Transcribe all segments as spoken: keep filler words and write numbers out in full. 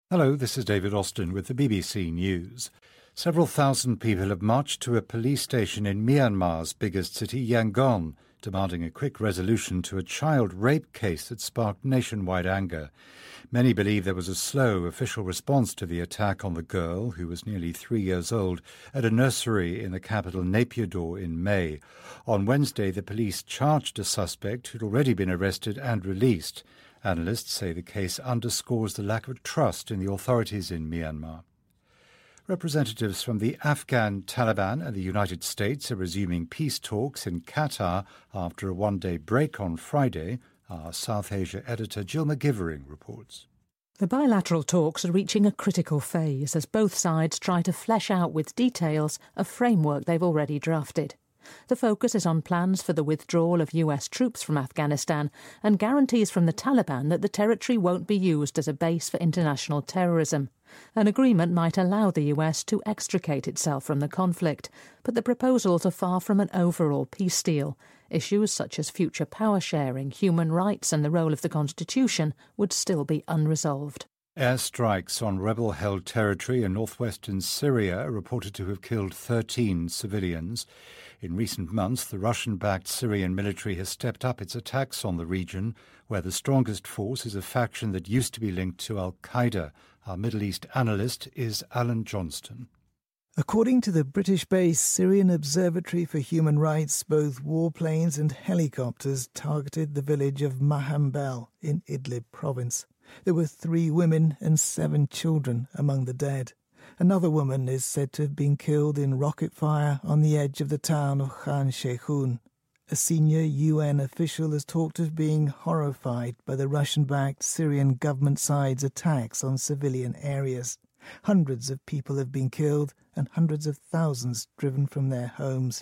Hello, this is David Austin with the B B C News. Several thousand people have marched to a police station in Myanmar's biggest city, Yangon, demanding a quick resolution to a child rape case that sparked nationwide anger. Many believe there was a slow official response to the attack on the girl, who was nearly three years old, at a nursery in the capital Naypyidaw in May. On Wednesday, the police charged a suspect who'd already been arrested and released. Analysts say the case underscores the lack of trust in the authorities in Myanmar. Representatives from the Afghan Taliban and the United States are resuming peace talks in Qatar after a one-day break on Friday. Our South Asia editor Jill McGivering reports. The bilateral talks are reaching a critical phase as both sides try to flesh out with details a framework they've already drafted. The focus is on plans for the withdrawal of U S troops from Afghanistan and guarantees from the Taliban that the territory won't be used as a base for international terrorism. An agreement might allow the U S to extricate itself from the conflict, but the proposals are far from an overall peace deal. Issues such as future power sharing, human rights and the role of the Constitution would still be unresolved. Airstrikes on rebel-held territory in northwestern Syria are reported to have killed thirteen civilians. In recent months, the Russian-backed Syrian military has stepped up its attacks on the region, where the strongest force is a faction that used to be linked to al-Qaeda. Our Middle East analyst is Alan Johnston. According to the British-based Syrian Observatory for Human Rights, both warplanes and helicopters targeted the village of Mahambel in Idlib province. There were three women and seven children among the dead. Another woman is said to have been killed in rocket fire on the edge of the town of Khan Sheikhoun. A senior U N official has talked of being horrified by the Russian-backed Syrian government side's attacks on civilian areas. Hundreds of people have been killed and hundreds of thousands driven from their homes.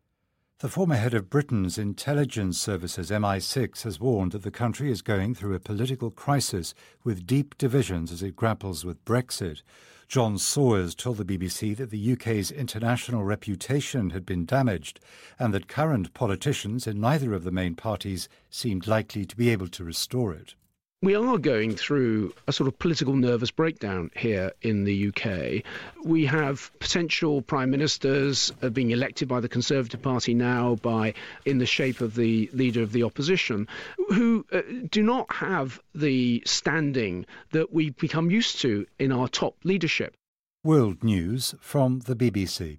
The former head of Britain's intelligence services, M I six, has warned that the country is going through a political crisis with deep divisions as it grapples with Brexit. John Sawers told the B B C that the U K's international reputation had been damaged and that current politicians in neither of the main parties seemed likely to be able to restore it. We are going through a sort of political nervous breakdown here in the U K. We have potential prime ministers being elected by the Conservative Party now by in the shape of the leader of the opposition, who uh, do not have the standing that we've become used to in our top leadership. World News from the B B C.